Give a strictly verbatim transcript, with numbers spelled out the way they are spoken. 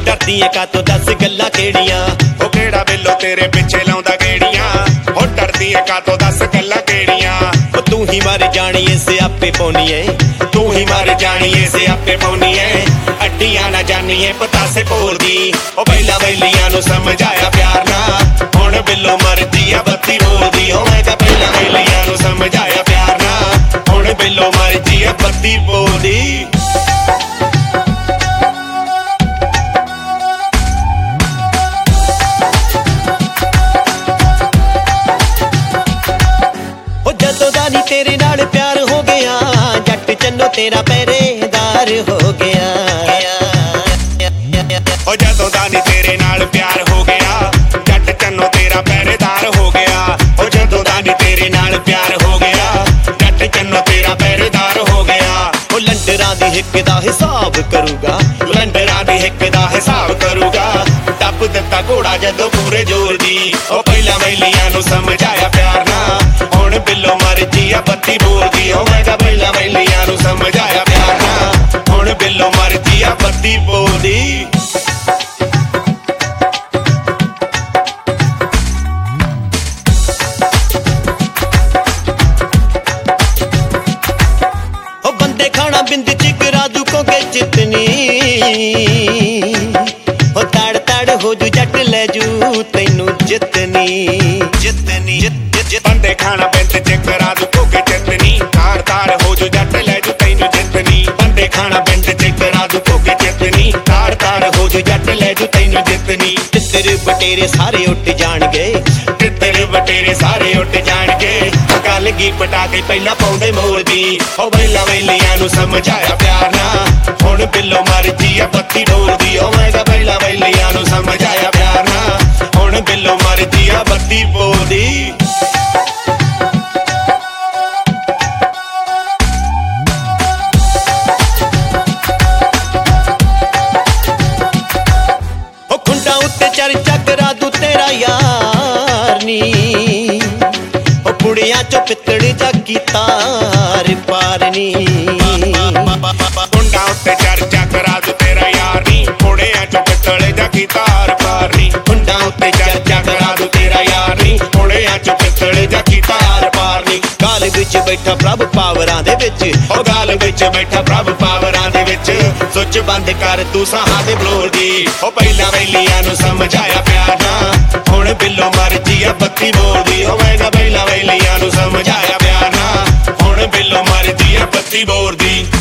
डरदी है कातों दस गल्लां केड़ियां ओ केड़ा बिल्लो तेरे पिछे लाउंदा गेड़ियां ओ डरदी है कातों दस गल्लां केड़ियां ओ तू ही मार जानी है सियापे पौनी है तू ही मार जानी है सियापे पौनी है अड्डियां ना जानी है पतासे पोर दी ओ पहला वैलियां नु समझाया प्यार ना हुण बिल्लो मरदी आ बत्ती बोलदी ओ मैं तां पहला वैलियां नु समझाया प्यार ना हुण बिल्लो मरदी आ बत्ती बोलदी तेरे नाल प्यार हो गया जट चन्नो तेरा पहरेदार हो गया ओ जदों दा नी तेरे नाल प्यार हो गया जट चन्नो तेरा पहरेदार हो गया ओ जदों दा नी तेरे नाल प्यार हो गया जट चन्नो तेरा पहरेदार हो गया ओ लंडरां दी हिक दा हिसाब करूगा लंडरां दी हिक दा हिसाब करूगा टप दिता घोड़ा जदों पूरे जोर दी ओ पहला वैलियां नु समझाया प्यार ना हुण बिल्लो मरजी आ बत्ती बोलदी ओ मैं तां पहला वैलियां नु समझाया प्यार ना हुण बिल्लो मरजी आ बत्ती बोलदी ओ बंदे खाना बिंद चिकरा दुखों के जितनी ओ ताड़ ताड़ हो जू जट ले जू तैनू जितनी जितनी बंदे खाना बिंद चिकरा दुखों के जितनी ताड़ ताड़ हो जू जट ले जू तैनू जितनी बंदे खाना बिंद चिकरा दुखों के जितनी ताड़ ताड़ हो जू जट ले जू तैनू जितनी तितर बटेरे सारे उठ जाणगे तितर बटेरे सारे उठ जाणगे गल गी पटा के पहला पौंदे मोर दी ओ वैला वैलियां नु समझाया प्यार ना हुण बिल्लो मरजी आ बत्ती डोलदी ओ मैं तां पहला वैलियां नु समझाया प्यार ना हुण बिल्लो मरजी आ बत्ती बोलदी चर्चा करा दू तेरा यार नी ओ पुड़िया चो पितड़ी जागी तार पारनी कुंडा उत्ते चर्चा करा दू तेरा यार नी पुड़िया चो पितड़ी जागी तार पारनी कुंडा उत्ते चर्चा करा दू तेरा यार नी पुड़िया चो पितड़ी जागी तार पारनी गाल विच बैठा प्रभ पावरां दे विच ओ गाल विच बैठा प्रभ पावरां दे विच सुच बंद कर तू साहां दे बलोर दी ओ पहला वैलियां नु समझाया प्यार ना हुण बिल्लो मरजी आ बत्ती बोलदी ओ मैं तां पहला वैलियां नु समझाया प्यार ना हुण बिल्लो मरजी आ बत्ती बोलदी